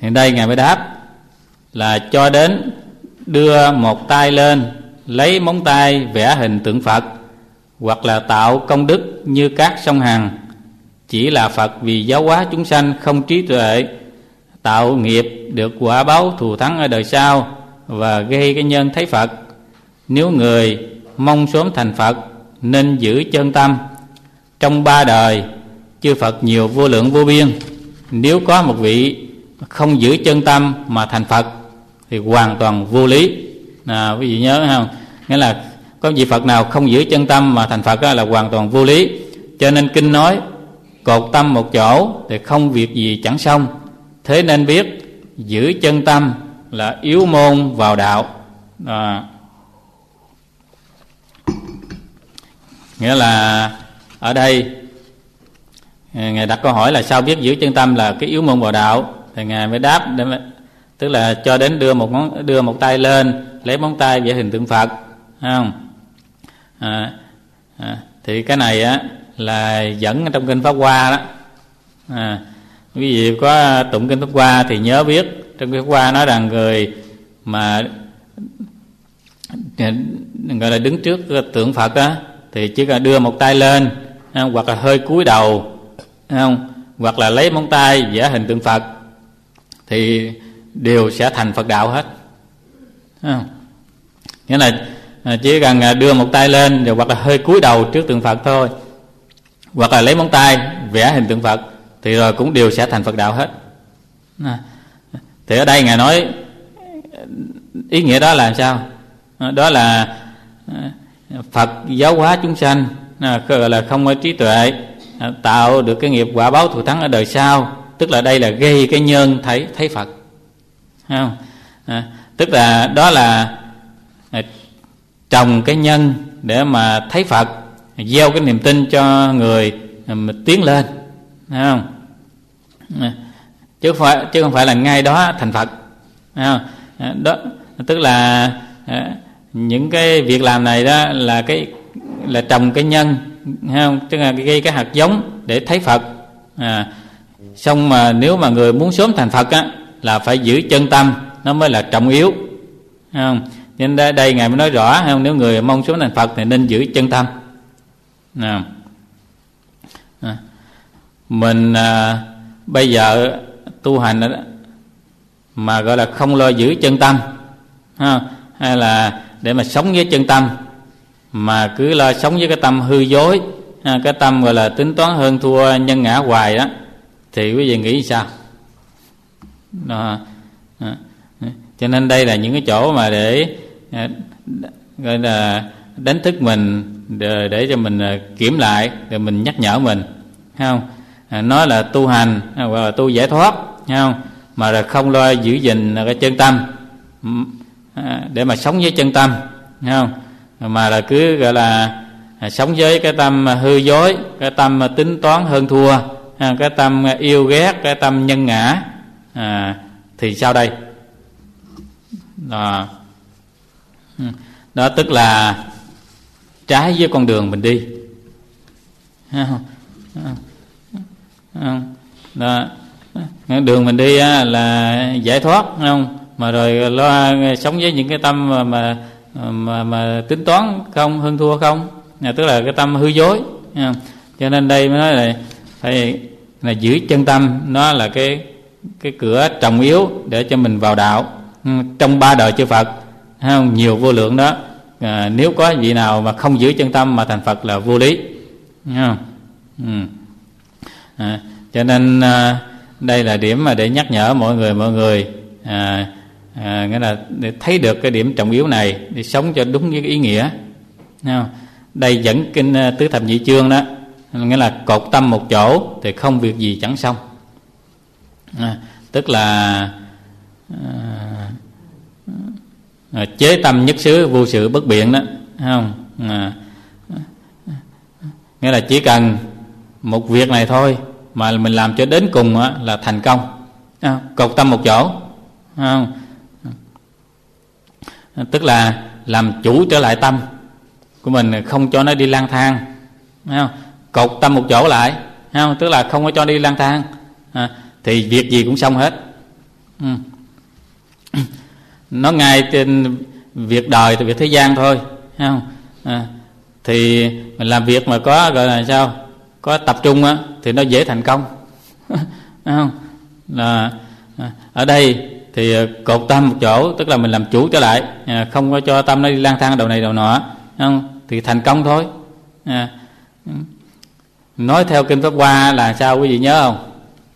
Hiện đây Ngài mới đáp là cho đến đưa một tay lên, lấy móng tay vẽ hình tượng Phật, hoặc là tạo công đức như các sông Hằng, chỉ là Phật vì giáo hóa chúng sanh không trí tuệ, tạo nghiệp được quả báo thù thắng ở đời sau và gây cái nhân thấy Phật. Nếu người mong sớm thành Phật nên giữ chân tâm. Trong 3 đời chư Phật nhiều vô lượng vô biên, nếu có một vị không giữ chân tâm mà thành Phật thì hoàn toàn vô lý. Quý vị nhớ không? Nghĩa là có vị Phật nào không giữ chân tâm mà thành Phật đó là hoàn toàn vô lý. Cho nên kinh nói cột tâm một chỗ thì không việc gì chẳng xong. Thế nên biết giữ chân tâm là yếu môn vào đạo. Nghĩa là ở đây Ngài đặt câu hỏi là sao biết giữ chân tâm là cái yếu môn vào đạo, thì Ngài mới đáp, tức là cho đến đưa một tay lên, lấy móng tay vẽ hình tượng Phật, không? Thì cái này á là dẫn trong kinh Pháp Hoa đó. Quý vị có tụng kinh Pháp Hoa thì nhớ biết trong kinh Pháp Hoa nói rằng người mà gọi là đứng trước tượng Phật á thì chỉ cần đưa một tay lên, hoặc là hơi cúi đầu, không, hoặc là lấy móng tay vẽ hình tượng Phật thì đều sẽ thành Phật đạo hết. Nghĩa là chỉ cần đưa một tay lên rồi hoặc là hơi cúi đầu trước tượng Phật thôi, hoặc là lấy móng tay vẽ hình tượng Phật thì rồi cũng đều sẽ thành Phật đạo hết. Thì ở đây Ngài nói ý nghĩa đó là sao? Đó là Phật giáo hóa chúng sanh, gọi là không có trí tuệ, tạo được cái nghiệp quả báo thù thắng ở đời sau. Tức là đây là gây cái nhân thấy Phật, không? Tức là đó là trồng cái nhân để mà thấy Phật, gieo cái niềm tin cho người mà tiến lên, không? Chứ không phải là ngay đó thành Phật, không? Đó tức là những cái việc làm này đó là trồng cái nhân, không? Tức là gây cái hạt giống để thấy Phật. Xong mà nếu mà người muốn sớm thành Phật á là phải giữ chân tâm, nó mới là trọng yếu, không? Nên đây Ngài mới nói rõ, không? Nếu người mong sớm thành Phật thì nên giữ chân tâm. Mình bây giờ tu hành đó, mà gọi là không lo giữ chân tâm, hay là để mà sống với chân tâm mà cứ lo sống với cái tâm hư dối, cái tâm gọi là tính toán hơn thua nhân ngã hoài đó, thì quý vị nghĩ sao? Cho nên đây là những cái chỗ mà để gọi là đánh thức mình, để cho mình kiểm lại, để mình nhắc nhở mình, không? Nói là tu hành hoặc là tu giải thoát, không? Mà là không lo giữ gìn cái chân tâm để mà sống với chân tâm, không? Mà là cứ gọi là sống với cái tâm hư dối, cái tâm tính toán hơn thua, cái tâm yêu ghét, cái tâm nhân ngã, thì sao đây? Đó tức là trái với con đường mình đi. Đó, đường mình đi là giải thoát, không? Mà rồi lo sống với những cái tâm mà tính toán không, hơn thua không, tức là cái tâm hư dối. Cho nên đây mới nói là phải là giữ chân tâm, nó là cái cửa trọng yếu để cho mình vào đạo. Trong 3 đời chư Phật, không, nhiều vô lượng đó, nếu có vị nào mà không giữ chân tâm mà thành Phật là vô lý, không? Cho nên đây là điểm mà để nhắc nhở mọi người nghĩa là để thấy được cái điểm trọng yếu này, để sống cho đúng với cái ý nghĩa, không? Đây dẫn kinh Tứ Thập Nhị Chương đó, nghĩa là cột tâm một chỗ thì không việc gì chẳng xong. Tức là chế tâm nhất xứ, vô sự bất biện đó, không? Nghĩa là chỉ cần một việc này thôi mà mình làm cho đến cùng là thành công, cột tâm một chỗ, không? Tức là làm chủ trở lại tâm của mình, không cho nó đi lang thang, không? Cột tâm một chỗ lại, không? Tức là không có cho đi lang thang, thì việc gì cũng xong hết, Nó ngay trên việc đời thì việc thế gian thôi, thấy không? Thì mình làm việc mà có gọi là sao, có tập trung á, thì nó dễ thành công. Thấy không? Là ở đây thì cột tâm một chỗ, tức là mình làm chủ trở lại, không có cho tâm nó đi lang thang đầu này đầu nọ, không? Thì thành công thôi. Nói theo kinh Pháp Hoa là sao quý vị nhớ không?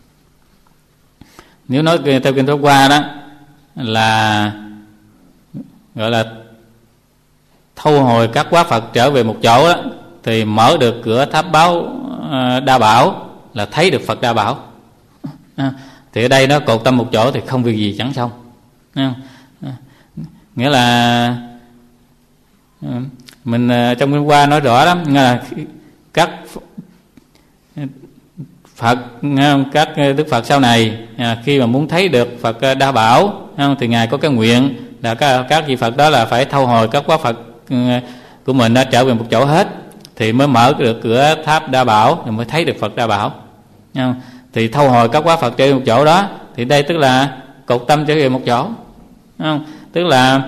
Nếu nói theo kinh Pháp Hoa đó là gọi là thu hồi các quá Phật trở về một chỗ đó, thì mở được cửa tháp báo Đa Bảo, là thấy được Phật Đa Bảo. Thì ở đây nó cột tâm một chỗ thì không việc gì chẳng xong. Nghĩa là mình trong kinh Hoa nói rõ lắm, nghĩa là các Phật, các Đức Phật sau này khi mà muốn thấy được Phật Đa Bảo thì ngài có cái nguyện là các vị Phật đó là phải thâu hồi các quá Phật của mình đã trở về một chỗ hết, thì mới mở được cửa tháp Đa Bảo, thì mới thấy được Phật Đa Bảo. Thì thâu hồi các quá Phật trở về một chỗ đó, thì đây tức là cột tâm trở về một chỗ, tức là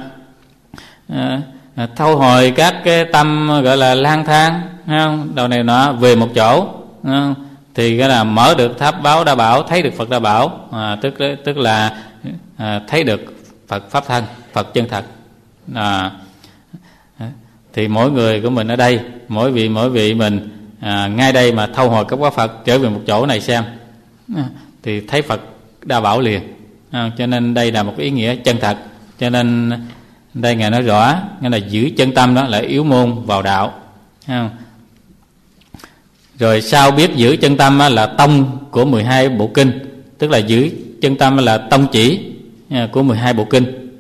thâu hồi các cái tâm gọi là lang thang, đầu này nọ về một chỗ, thì cái là mở được tháp báo Đa Bảo, thấy được Phật Đa Bảo, tức là thấy được Phật pháp thân, Phật chân thật. Thì mỗi người của mình ở đây, mỗi vị mình ngay đây mà thâu hồi các quá Phật trở về một chỗ này xem, thì thấy Phật Đa Bảo liền. Cho nên đây là một cái ý nghĩa chân thật. Cho nên đây ngài nói rõ, nghĩa là giữ chân tâm đó là yếu môn vào đạo. Rồi sau biết giữ chân tâm là tông của 12 bộ kinh, tức là giữ chân tâm là tông chỉ của 12 bộ kinh.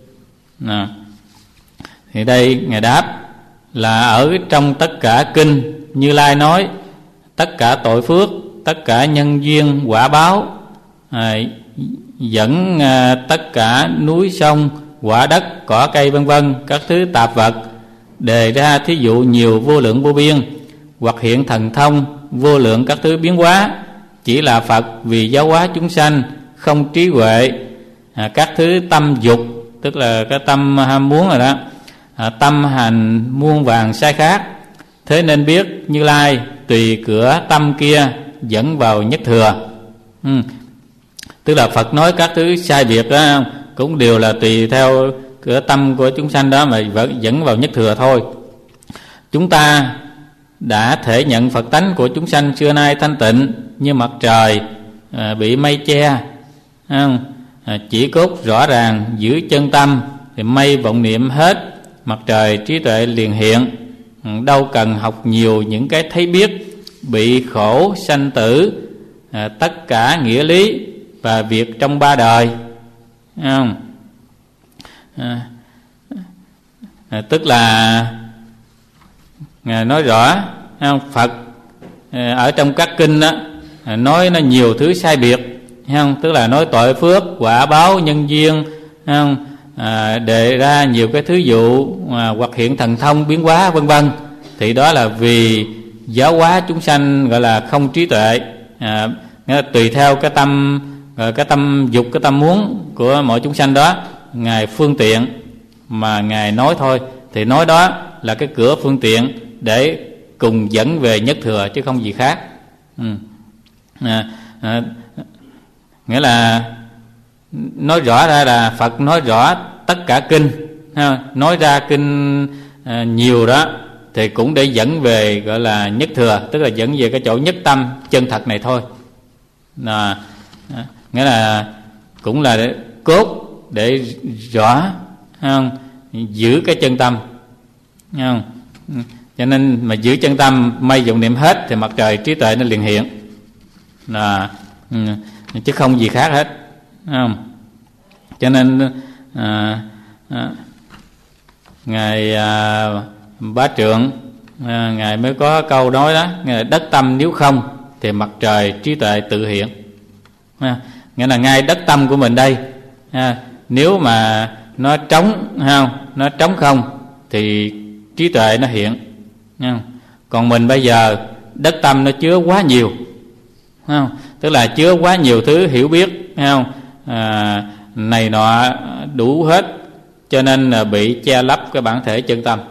Thì đây ngài đáp là ở trong tất cả kinh Như Lai nói tất cả tội phước, tất cả nhân duyên quả báo, dẫn tất cả núi sông, quả đất, cỏ cây vân vân, các thứ tạp vật, đề ra thí dụ nhiều vô lượng vô biên, hoặc hiện thần thông vô lượng các thứ biến hóa, chỉ là Phật vì giáo hóa chúng sanh, không trí huệ, các thứ tâm dục, tức là cái tâm ham muốn rồi đó, tâm hành muôn vàng sai khác. Thế nên biết Như Lai tùy cửa tâm kia dẫn vào nhất thừa. Tức là Phật nói các thứ sai biệt đó cũng đều là tùy theo cửa tâm của chúng sanh đó mà dẫn vào nhất thừa thôi. Chúng ta đã thể nhận Phật tánh của chúng sanh xưa nay thanh tịnh như mặt trời bị mây che, chỉ cốt rõ ràng giữ chân tâm thì mây vọng niệm hết, mặt trời trí tuệ liền hiện. Đâu cần học nhiều những cái thấy biết, bị khổ sanh tử, tất cả nghĩa lý và việc trong ba đời. Tức là nói rõ Phật ở trong các kinh đó nói nó nhiều thứ sai biệt, tức là nói tội phước, quả báo, nhân duyên, đề ra nhiều cái thứ dụ, hoặc hiện thần thông biến hóa vân vân. Thì đó là vì giáo hóa chúng sanh gọi là không trí tuệ, tùy theo cái tâm dục, cái tâm muốn của mọi chúng sanh đó, ngài phương tiện mà ngài nói thôi. Thì nói đó là cái cửa phương tiện để cùng dẫn về nhất thừa chứ không gì khác. Nghĩa là nói rõ ra là Phật nói rõ tất cả kinh, nói ra kinh nhiều đó thì cũng để dẫn về gọi là nhất thừa, tức là dẫn về cái chỗ nhất tâm chân thật này thôi. Nghĩa là cũng là để cốt để rõ, giữ cái chân tâm, cho nên mà giữ chân tâm mây vọng niệm hết thì mặt trời trí tuệ nó liền hiện, chứ không gì khác hết. Cho nên ngài Bá Trượng ngài mới có câu nói đó, đất tâm nếu không thì mặt trời trí tuệ tự hiện. Nghĩa là ngay đất tâm của mình đây, nếu mà nó trống, nó trống không thì trí tuệ nó hiện. Còn mình bây giờ đất tâm nó chứa quá nhiều, tức là chứa quá nhiều thứ hiểu biết, này nọ đủ hết, cho nên bị che lấp cái bản thể chân tâm.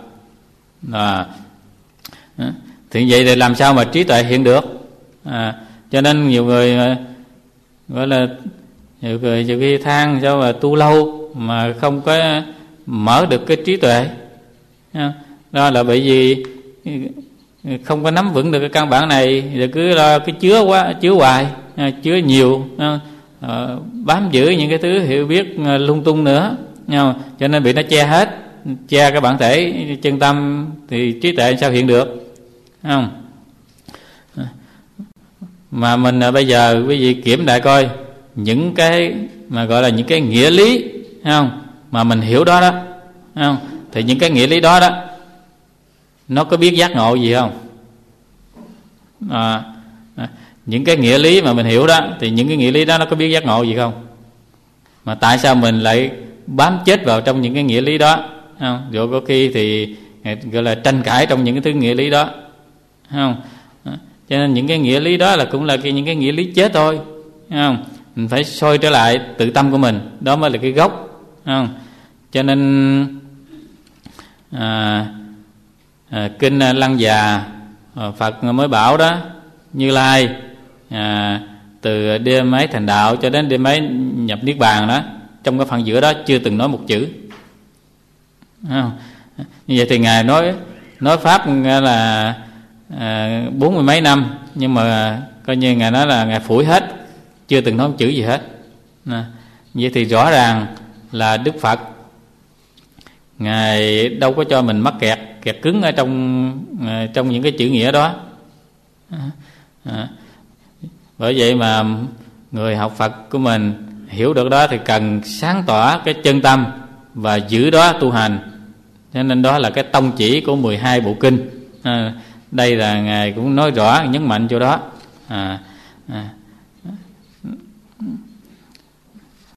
Thì vậy thì làm sao mà trí tuệ hiện được? Cho nên nhiều người gọi là nhiều khi than sao mà tu lâu mà không có mở được cái trí tuệ. Đó là bởi vì không có nắm vững được cái căn bản này, rồi cứ lo cái chứa hoài, chứa nhiều, bám giữ những cái thứ hiểu biết lung tung nữa, cho nên bị nó che hết, che cái bản thể chân tâm thì trí tuệ sao hiện được, không? Mà mình bây giờ quý vị kiểm lại coi những cái mà gọi là những cái nghĩa lý, không, mà mình hiểu đó đó, không, thì những cái nghĩa lý đó đó nó có biết giác ngộ gì không? Những cái nghĩa lý mà mình hiểu đó thì những cái nghĩa lý đó nó có biết giác ngộ gì không? Mà tại sao mình lại bám chết vào trong những cái nghĩa lý đó, không? Rồi có khi thì gọi là tranh cãi trong những cái thứ nghĩa lý đó, không? Cho nên những cái nghĩa lý đó là cũng là những cái nghĩa lý chết thôi, không? Mình phải soi trở lại tự tâm của mình, đó mới là cái gốc, không? Cho nên kinh Lăng Già Phật mới bảo đó, Như Lai từ đêm ấy thành đạo cho đến đêm ấy nhập niết bàn đó, trong cái phần giữa đó chưa từng nói một chữ, không? Như vậy thì ngài nói pháp là 40 mấy năm, nhưng mà coi như ngài nói là ngài phủi hết, chưa từng nói một chữ gì hết. Vậy thì rõ ràng là Đức Phật ngài đâu có cho mình mắc kẹt cứng ở trong những cái chữ nghĩa đó. Bởi vậy mà người học Phật của mình hiểu được đó thì cần sáng tỏ cái chân tâm và giữ đó tu hành. Cho nên đó là cái tông chỉ của 12 bộ kinh. Đây là ngài cũng nói rõ, nhấn mạnh chỗ đó.